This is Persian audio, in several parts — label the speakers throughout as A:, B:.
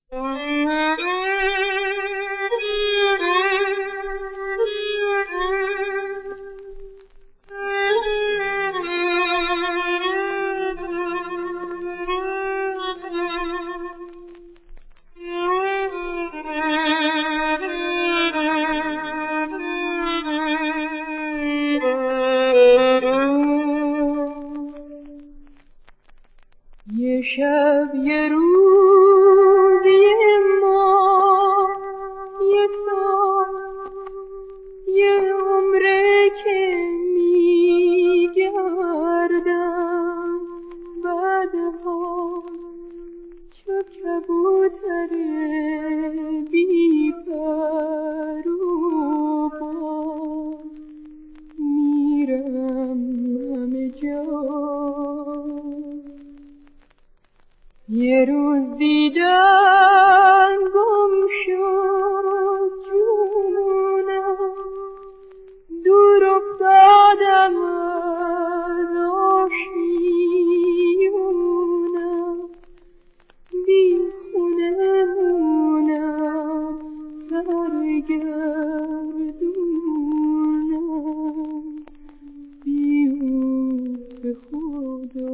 A: یه شب یه روز یه ماه یه سال یه عمره که میگردم بعدها چو کبوتر بی پر و بال میرم همه جا. یه روز دیدن گم شد جونم، دور افتادم از آشیونم، بی خونه مونم سرگردونم بیهوش خدا.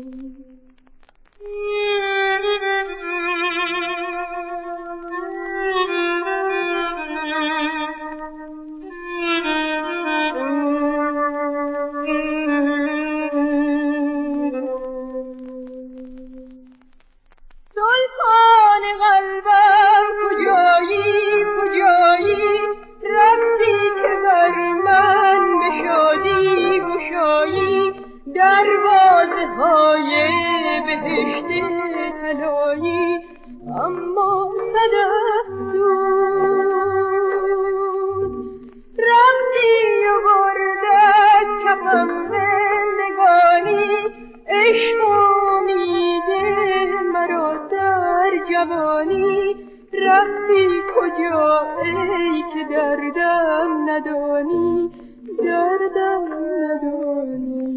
A: سلطان قلبم کجایی کجایی، رمزی که بر من به شادی گشایی، دروازه های بهشت طلایی، اما صد افسوس رمزی و بردت کفم زندگانی، عشق و امید مرا در جوانی، رفتی کجا ای که دردم ندانی، دردم ندانی.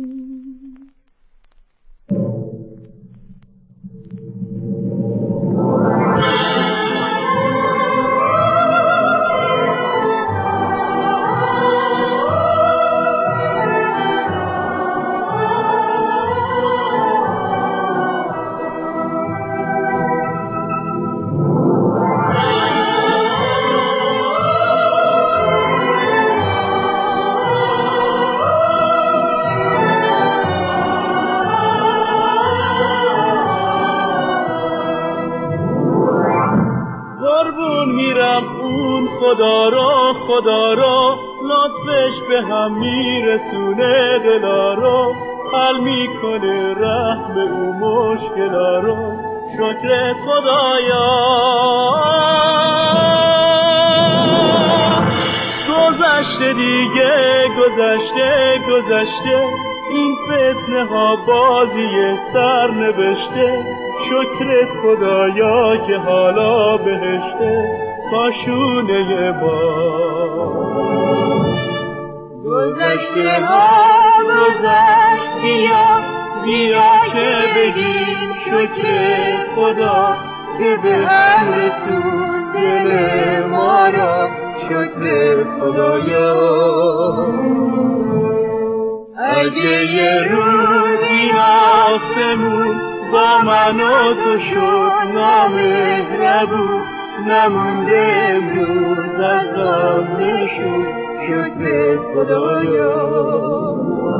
B: خدا را لطفش به هم میرسونه، دلا را حل میکنه، رحم او مشکلا را. شکر خدایا گذشته دیگه، گذشته این فتنه ها بازی سر نوشته. شکر خدایا که حالا بهشته کاشونه با گذشته ها گذشت. بیا که بگیم شکر خدا که به هم رسون دل ما را. شکر خدایا اگه یه روزی آسمون با من و تو شد نامهربون، نمونده امروز از آن نشون. شکر خدایا